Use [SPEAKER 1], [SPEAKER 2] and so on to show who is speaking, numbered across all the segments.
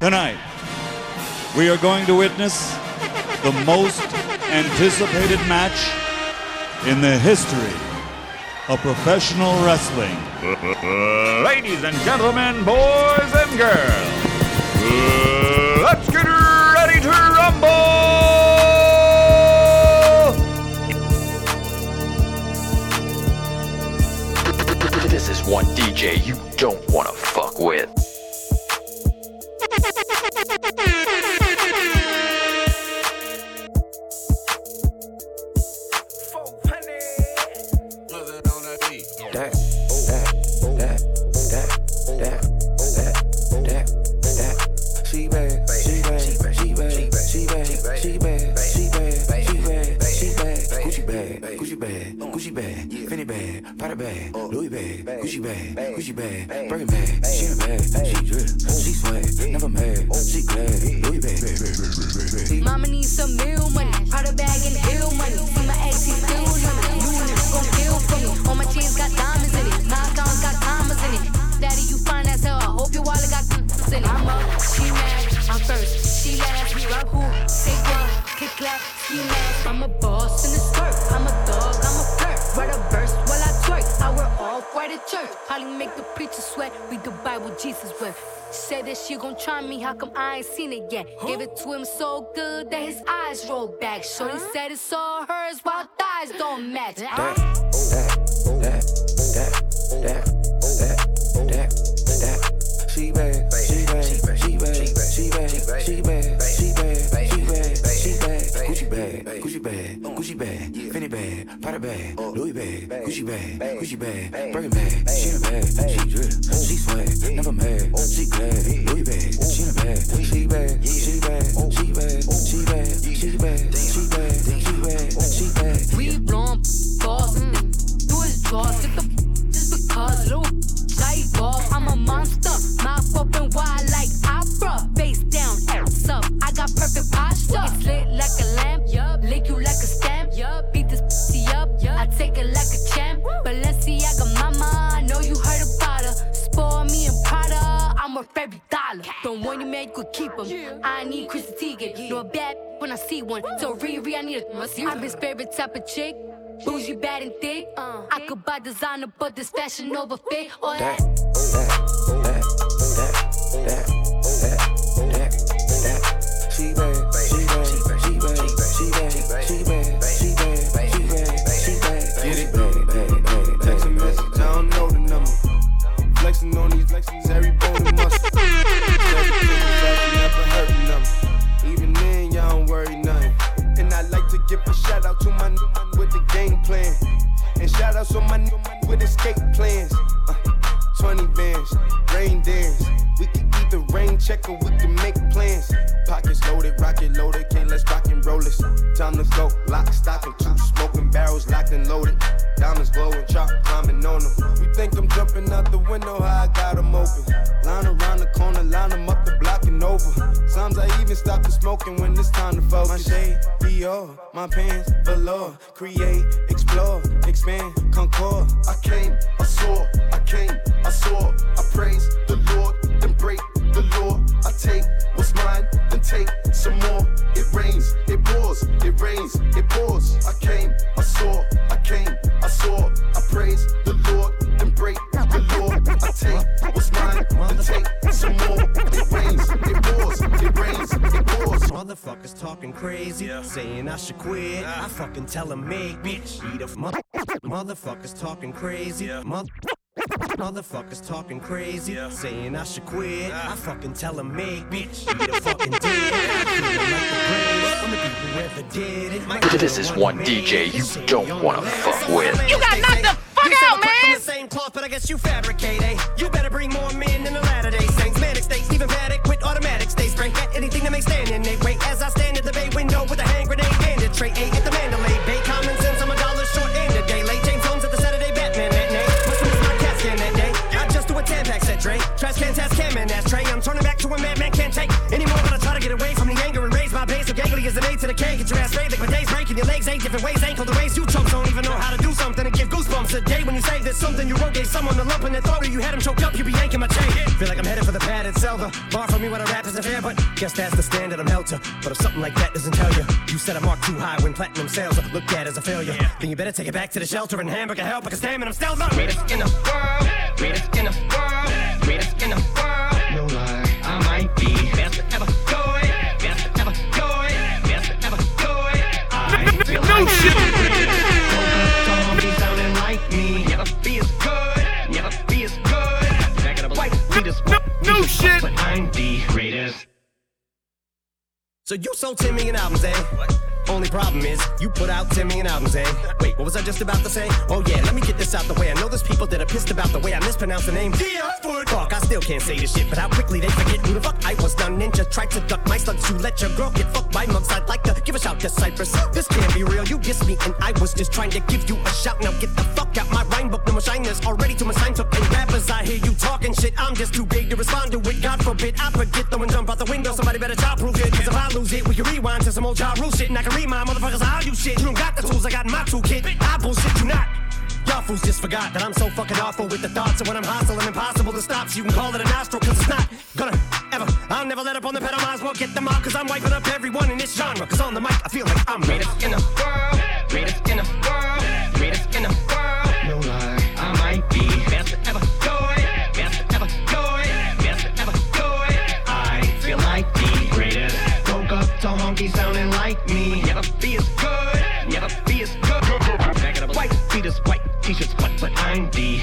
[SPEAKER 1] Tonight, we are going to witness the most anticipated match in the history of professional wrestling.
[SPEAKER 2] Ladies and gentlemen, boys and girls, let's get ready to rumble!
[SPEAKER 3] This is one DJ you don't want to fuck with.
[SPEAKER 4] Gucci bag, Fendi bag, Prada bag, Louis bag, Gucci bag, Birkin bag, she in a bag, she drip, she swag, never mad, she glad, Louis bag.
[SPEAKER 5] Mama needs some meal money, Prada bag and ill money. See my ex, he still living, new niggas gon' kill for me. All my chains got diamonds in it, my accounts got commas in it. Daddy, you fine as hell, I hope your wallet got in it. I'm up, she mad, I'm first, she last, rub who, say what, kick clap, ski mask. I'm a boss in the skirt, I'm a dog, I'm a flirt. Write a verse while I twerk, I wear all white at church. Holly make the preacher sweat, read the Bible Jesus wept. Said that she gon' try me, how come I ain't seen it yet? Gave it to him so good that his eyes rolled back. Shorty said it's all hers while thighs don't match.
[SPEAKER 4] That. She bad, she bad, she bad, she bad, she bad, she bad, she bad, she bad. Gucci bag, Gucci bag, Gucci bag, Fendi bag, Prada bag, Louis bag, Gucci bag, Birkin bag, she in a bag, she drip, she swag, never mad, she glad, Louis bag, she in a bag, she bad, she bad, she bad, she bad, she bad, she bad, she bad, she bad.
[SPEAKER 5] We blowin' balls, do his draws, get the just because little tight ball. I'm a monster, mouth open wide like opera, face down, ass up. I got perfect posture. It's lit like a lamp, lick you like a stamp, beat this pussy up. I take it like a champ. Balenciaga mama, I know you heard about her. Spoil me and Prada, I'm worth every dollar. Don't want you man, you could keep 'em. I need Chrissy Teigen, know a bad when I see one. So Riri, I need a must. I'm his favorite type of chick. Bougie, bad and thick. I could buy designer, but this fashion over fit. Or that.
[SPEAKER 4] She bad, she bad, she bad, she bad, she bad, she bad, she bad, she bad.
[SPEAKER 6] Get it? Text a message, I don't know the number. Flexing on these flexes, every bone and muscle. Never heard the number. Even then, y'all don't worry nothing. And I like to give a shout out to my new man with the game plan. And shout outs on my new man with escape plans. 20 bands, rain dance. We can either rain check or we can make plans. Pockets loaded, rocket loaded, okay, let's rock and roll this. Time to go, lock, stock, and two smoking barrels locked and loaded. Diamonds glowing, chop climbing on them. You think I'm jumping out the window, how I got them open. Line around the corner, line them up the block and over. Sometimes I even stop the smoking when it's time to focus. My shade, Dior, my pants, velour. Create, explore, expand, concord. I came, I saw, I came, I saw. I praise the Lord, then break the law. I take what's mine, then take some more. It rains, it pours, it rains, it pours. I came, I saw, I came, I saw. I praise the Lord, then break the law. I take what's mine, then take some more. It rains, it pours, it rains, it pours.
[SPEAKER 7] Motherfuckers talking crazy, saying I should quit. I fucking tell them make bitch eat a motherfuckers talking crazy. Motherfuckers talking crazy, saying I should quit. I fucking tell them make bitch eat a fucking dick. I'm the people who ever did it.
[SPEAKER 3] This is one DJ you don't want to fuck with.
[SPEAKER 8] You got knocked the fuck out, man!
[SPEAKER 7] From the same cloth, but I guess you fabricate, eh? You better bring more men than the Latter-day Saints. Manic states, Stephen Paddock with automatic stay spray. At anything that may stand in their way. As I stand at the bay window with a hand grenade and a tray, eh? At the Mandalay Bay, common sense, I'm $1 short and a day late. James Holmes at the Saturday Batman that night. Must have missed my cat scan that day. I just do a Tampax set Dre. Trash can, task cam, and ashtray. I'm turning back to a madman can't take anymore, but I try to get away from the anger and raise my base. So gangly as an A to the K, get your ass straight like my day's breaking. Your legs 8 different ways, ain't called the ways you chumps don't even know how to do something and give goosebumps a day when you say there's something you wrote, gave someone a lump in their throat or you had them choked up, you be yanking my chain. Feel like I'm headed for the padded cell, the bar for me when I rap isn't fair, but guess that's the standard I'm held to. But if something like that doesn't tell you, you set a mark too high when platinum sales are looked at as a failure, then you better take it back to the shelter and hamburger help, because damn it, I'm still the greatest in the world, greatest in the world, greatest in the world. No lie, I might be best to ever go it, best to ever go it, best to ever go it. I feel like shit. Don't be sounding like me. Never be as good, never be as good. Back it up, white, we just no shit. But I'm the greatest. So you sold 10 million albums, eh? What? Only problem is, you put out 10 million albums, eh? Wait, what was I just about to say? Oh yeah, let me get this out the way. I know there's people that are pissed about the way I mispronounce the name. Fuck, I still can't say this shit, but how quickly they forget who the fuck I was. Now ninja tried to duck my slugs to let your girl get fucked by mugs. I'd like to give a shout to Cypress. This can't be real, you dissed me and I was just trying to give you a shout. Now get the fuck out my rhyme book, no more shiners. Already too much time took and rappers, I hear you talking shit. I'm just too big to respond to it, God forbid I forget though and jump out the window. Somebody better child-proof it, cause if I lose it, we can rewind to some old child rule shit. And I can remind motherfuckers how you shit. You don't got the tools I got in my toolkit. I bullshit you not. Y'all fools just forgot that I'm so fucking awful with the thoughts. And when I'm hostile and impossible to stop, so you can call it a nostril, cause it's not gonna ever. I'll never let up on the pedal, might as well get them out, cause I'm wiping up everyone in this genre. Cause on the mic, I feel like I'm greatest in the world, greatest in the world, greatest in the world. No lie, I might be best to ever do it, best to ever do it, best to ever do it. I feel like the greatest. Woke up to honky sounding like me. Never be as good, never be as good. Back it up, white feet white t-shirts, but I'm the.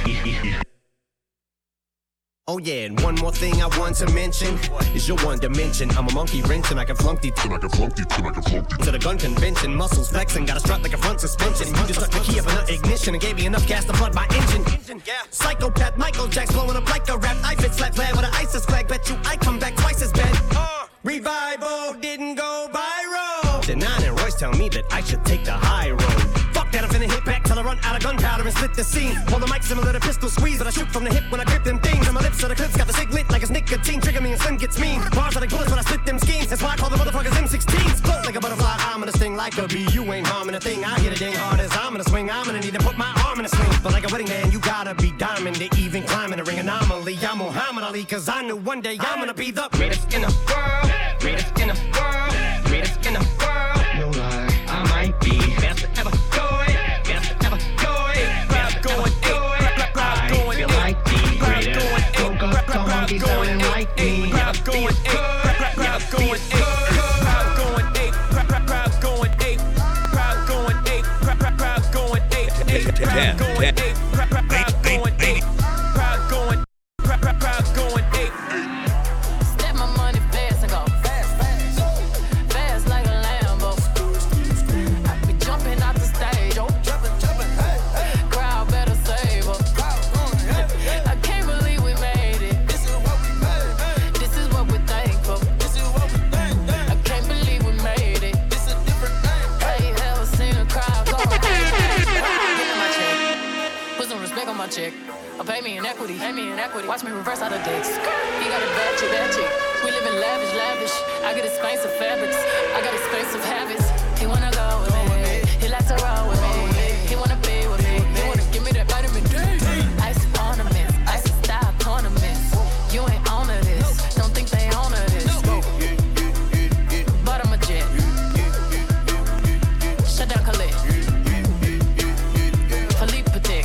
[SPEAKER 7] Oh yeah, and one more thing I want to mention is your one dimension. I'm a monkey wrench and I can flunk thee to the gun convention. Muscles flexing, got a strut like a front suspension. You just stuck the key up in the ignition and gave me enough gas to flood my engine. Psychopath Michael Jack's blowing up like a rap. I fit slap flag with an ISIS flag. Bet you I come back twice as bad. Revival didn't go viral. Denon and Royce tell me that I should take the high road. Fuck that, I'm finna hit back till I run out of gunpowder and split the scene. Hold the mic similar to pistol squeeze, but I shoot from the hip when I grip them things. And my lips are the clips, got the sig lit like it's nicotine. Trigger me and Slim gets mean. Bars are like bullets when I split them schemes. That's why I call the motherfuckers M16s. Float like a butterfly, I'm gonna sting like a bee. You ain't harming a thing, I hit it dang hard as I'm gonna swing. I'm gonna need to put my arm in a sling. But like a wedding man, you gotta be diamond to even climb in the ring anomaly. I'm Muhammad Ali, cause I knew one day I'm gonna be the greatest in the world, greatest in the world, greatest in the world. No lie, I might be best to ever go it, best to ever go it, best to ever go it. I feel like the greatest. Woke up to honky sounding like me. Never be as good, never be as good. Crowd going ape, crowd going ape, crowd going ape, crowd going ape, crowd going ape, crowd going ape, crowd going, crowd going ape.
[SPEAKER 5] Step my money fast and go fast, fast like a Lambo. I be jumping out the stage, jumping, crowd better save us. I can't believe we made it. This is what we made. This is what we thankful. This is what we thankful. I can't believe we made it. This is a different thing. I ain't ever seen a crowd go. Give me my check. Put some respect on my check. Pay me in equity, watch me reverse out of dicks. He got a bad chick. We live in lavish. I get expensive fabrics, I got expensive habits. He wanna go with me, he likes to roll with me. He wanna be with me, he wanna give me that vitamin D. Ice ornaments, ice style tournaments. You ain't on to this, don't think they own to this. But I'm a jet. Shut down Khalid. Philippe Patek.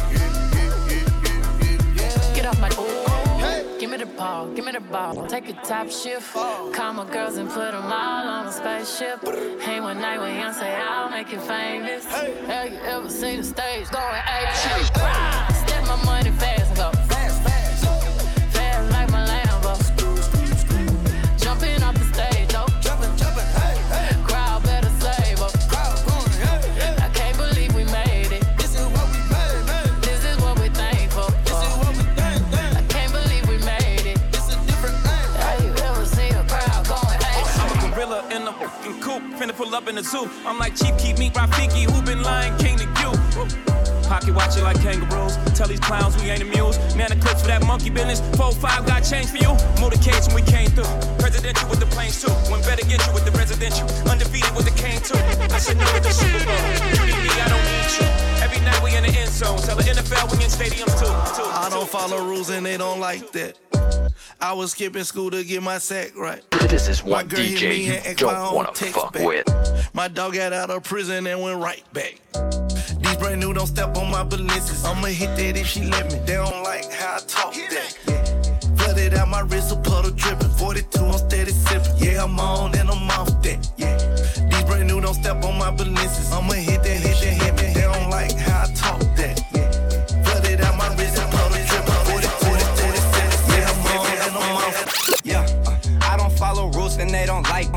[SPEAKER 5] Get off my give me the ball, take a top shift. Call my girls and put them all on a spaceship. Hang one night with Beyonce, I'll make you famous. Have you ever seen the stage going ape? Step my money fast and go fast like my Lambo. Jumping off the stage, though. Jumping, crowd better save us. I can't believe we made it. This is what we made. This is what we thankful. This is what we thankful. I can't believe we made it. This is a different thing. Have you ever seen a crowd going ape?
[SPEAKER 9] I'm a gorilla in a fucking coop, finna pull up in the zoo. I'm like Chief Keef, meet Rafiki, who been lying king to you. Pocket watch it like kangaroos. Tell these clowns we ain't amused. Man, the clips for that monkey business. 4-5 got change for you. Motorcades when we came through. Presidential with the planes too. When better get you with the residential. Undefeated with the cane too. I said no to the Super Bowl. You need me, I don't need you. Every night we in the end zone. Tell the NFL we in stadiums too.
[SPEAKER 6] I don't follow rules and they don't like that. I was skipping school to get my sack right.
[SPEAKER 3] This is one DJ you don't want to fuck with.
[SPEAKER 6] My dog got out of prison and went right back. These brand new don't step on my balances. I'ma hit that if she let me. They don't like how I talk that. Yeah. Flooded out my wrist, a puddle dripping. 42, I'm steady sipping. Yeah, I'm on and I'm off that. Yeah. These brand new don't step on my balances. I'ma hit that, hit that, hit me. They don't like how I talk that. Yeah. Flooded out my wrist, a puddle dripping. 42, steady sipping. Yeah, I'm on and I'm off.
[SPEAKER 10] Yeah, I don't follow rules and they don't like.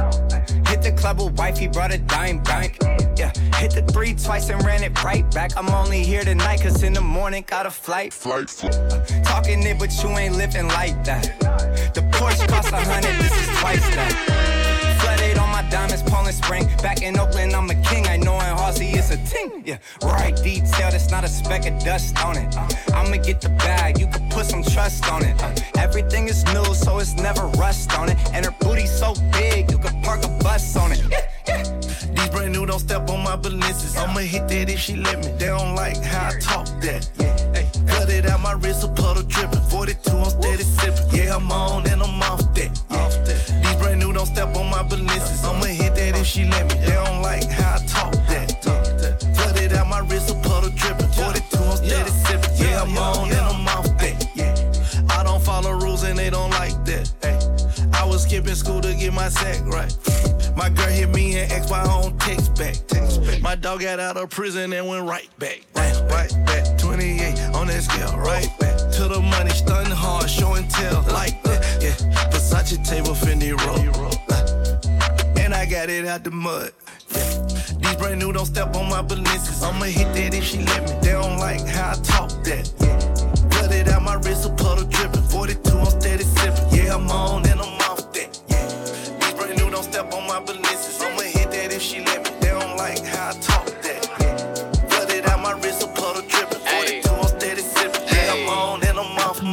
[SPEAKER 10] Hit the club with wife, he brought a dime bank. Yeah, hit the 3 twice and ran it right back. I'm only here tonight cause in the morning got a flight. Talking it but you ain't living like that. The Porsche cost 100, this is twice that. Flooded on my diamonds, Poland Spring. Back in Oakland, I'm a king. I know in Halsey it's a ting. Yeah, right detail, that's not a speck of dust on it. I'ma get the bag, you can put some trust on it. Everything is new, so it's never rust on it. And her booty so big, you can park a bus on it.
[SPEAKER 6] These brand new don't step on my balances. I'ma hit that if she let me. They don't like how I talk that. Cut it out my wrist, a puddle dripping. 42, I'm steady sipping. Yeah, I'm on and I'm off that. These brand new don't step on my balances. I'ma hit that if she let me. They don't like how I talk that. Cut it out my wrist, a puddle dripping. 42, I'm steady sipping. Yeah, I'm on and I'm off that. I don't follow rules and they don't like that. I was skipping school to get my sack right. My girl hit me and asked why I don't text back. My dog got out of prison and went right back. Right back, 28 on that scale, right back. To the money, stunning hard, show and tell, like that. Yeah, Versace table, Fendi roll. And I got it out the mud. Yeah. These brand new don't step on my balances. I'ma hit that if she let me. They don't like how I talk that. Yeah. Cut it out my wrist, a puddle dripping. 42, I'm steady sipping. Yeah, I'm on and I'm off that. Yeah. These brand new don't step on my balances. I'ma hit that if she let me. They don't like how I talk that. Yeah. Cut it out my wrist, a puddle dripping. 42, I'm steady sipping. Yeah, I'm on and I'm off.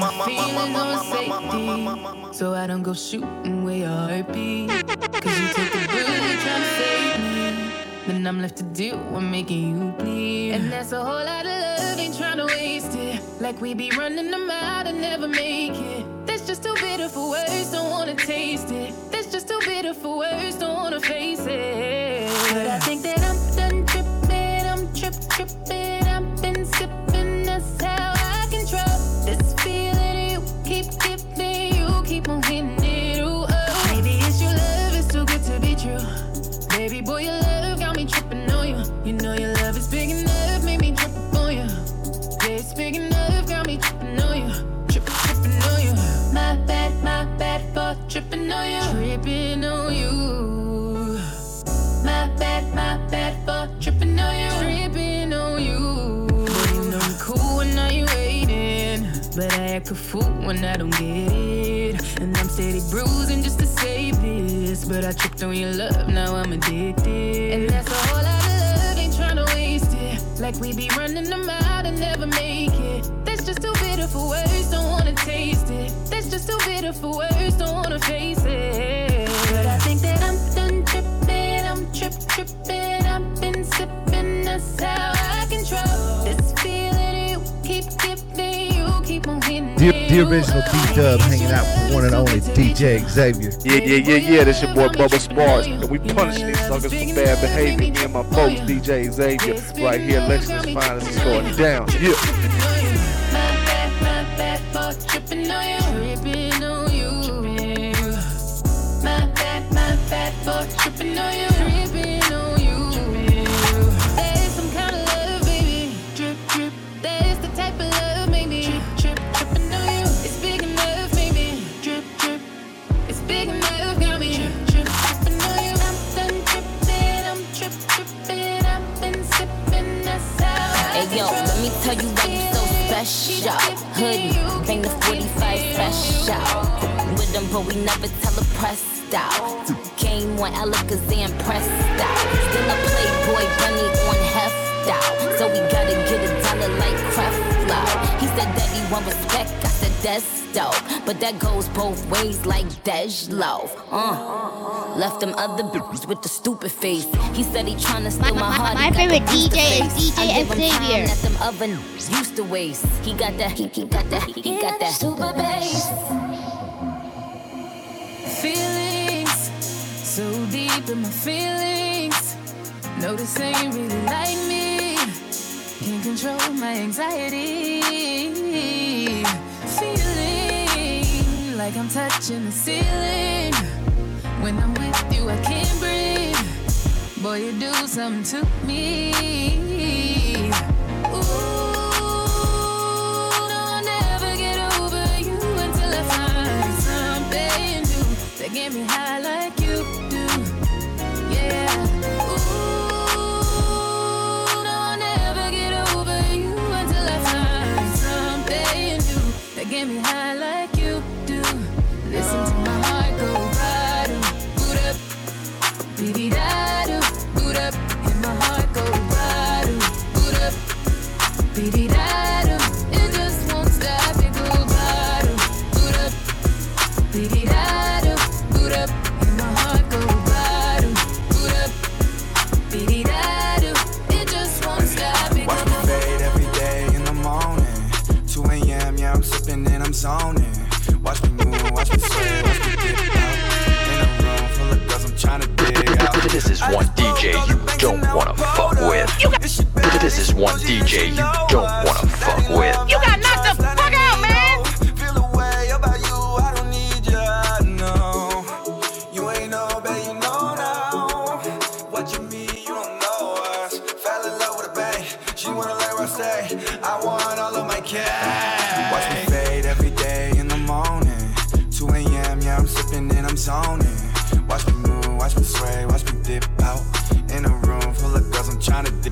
[SPEAKER 5] So I don't go shooting where your heart beat. Cause you take the bullet trying to save me. Then I'm left to deal with making you bleed. And that's a whole lot of love, ain't trying to waste it. Like we be running them out and never make it. That's just too bitter for words, don't wanna taste it. That's just too bitter for words, don't wanna face it. But I think that I'm done tripping, I'm tripping. I've been sipping, that's how I control this feeling you keep giving, you keep on hitting it. Ooh, oh. Maybe it's your love, it's too good to be true. Baby boy, your love got me tripping on you. You know your love is big enough, made me trip on you. Yeah, it's big enough, got me tripping on you. Tripping on you. My bad for tripping on you. Tripping on you. My bad for tripping on you. Tripping on you. Boy, you know you cool when now you waiting, but I act a fool when I don't get it. And I'm steady bruising just to save this, but I tripped on your love, now I'm addicted. And that's a whole lot of love, ain't tryna waste it. Like we be running them out and never make it. That's just too bitter for words, don't wanna taste it. That's just too bitter for words, don't wanna face it. But I think that I'm done tripping, I'm tripping. I've been sipping, that's how I control this feeling you keep giving, you keep on hitting.
[SPEAKER 11] The original D-Dub hanging out with one and only DJ Xavier.
[SPEAKER 12] Yeah. This your boy Bubba Sparks, and we punish these suckers for bad behavior. Me and my folks, DJ Xavier, right here, Lexington's finest, is going down. Yeah.
[SPEAKER 5] My bad for tripping on you. Tripping on you. My bad for tripping on you. Tripping on you. There's some kind of love, baby. Drip. There's the type of love, maybe. Tripping on you. It's big enough, maybe. Drip. It's big enough, got me. Tripping on you. I'm done tripping. I'm tripping. I've been sipping. That's how I
[SPEAKER 13] Hey yo, let me tell you why you so special. Hoodie, bang the 45 fresh out. With them, but we never tell a pressed out. Game one, Ella, cause they impressed out. Still a playboy bunny on heft out. So we gotta get $1 like Creflo. He said that he want respect, I said that's dope. But that goes both ways like Dej Loaf. Left them other bitches with the stupid face. He said he tryna steal my heart.
[SPEAKER 14] My favorite DJ is DJ Xavier.
[SPEAKER 13] That them other used to waste. He got that, he got that super bass.
[SPEAKER 15] Feelings, so deep in my feelings. No, this ain't really like me. Can't control my anxiety. Feeling like I'm touching the ceiling. When I'm with you, I can't breathe. Boy, you do something to me. Ooh, no, I'll never get over you until I find something new that get me high like you do. Yeah. Ooh, no, I'll never get over you until I find something new that get me high like you do. Listen to my heart go bottom, boot up, beady-da-do, boot up, and my heart go bottom, boot up, beady-da-do, it just won't stop, it go bottom, boot up, beady-da-do, boot up, and my heart go bottom, boot up, beady-da-do, it just won't stop, it go
[SPEAKER 6] bottom. Watch me fade every day in the morning, 2 a.m., yeah, I'm sipping and I'm zoning. Watch me move, watch me sway, watch me get out. In a room full of girls, I'm trying to dig out.
[SPEAKER 3] This is one DJ you don't wanna fuck with. This is one DJ you don't wanna fuck with.
[SPEAKER 8] You got knocked the fuck out, man!
[SPEAKER 6] Feel the way about you, I don't need you, no. You ain't know, babe, you know now. What you mean, you don't know us. Fell in love with a bang, she wanna let her stay. I want all of my cash. Watch me fade every day in the morning, 2 a.m., yeah, I'm sipping and I'm zoning. Watch me move, watch me sway, watch me dip out. In a room full of girls, I'm trying to dip.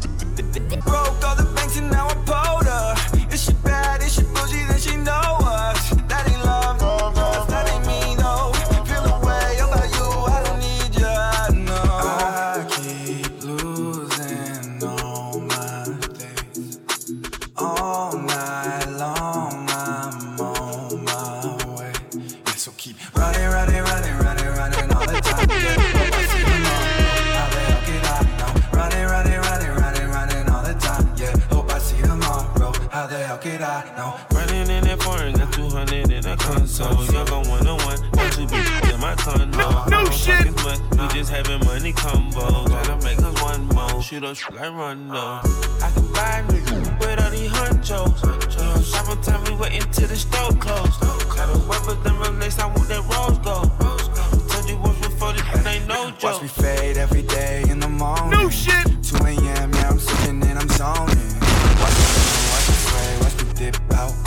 [SPEAKER 6] Broke all the banks and now I'm pulled up. Is she bad, is she bougie, then she know us. That ain't love, that ain't me, no. Feel the way about you, I don't need you, no. I keep losing all my days. All night long, I'm on my way. Yeah, so keep running all the time. Yeah, hope I see them all. How the hell could I know? Running all the time. Yeah, hope I see tomorrow. How the hell could I know?
[SPEAKER 16] Running in that foreign, got 200 in a console. You're going 1-on-1, got 2 bitches in my condo. No shit. We just having money combos. Gotta make us one more. Shoot up like Rondo. I can buy niggas with all these hunchos. Shopping time, we waiting till the store closed. Gotta work with them unless I want that rose gold. Told you once before, this ain't no joke.
[SPEAKER 6] Watch me fade every day in the morning. No shit. 2 a.m., yeah, I'm sipping and I'm zoning. Watch me sway, watch me dip out.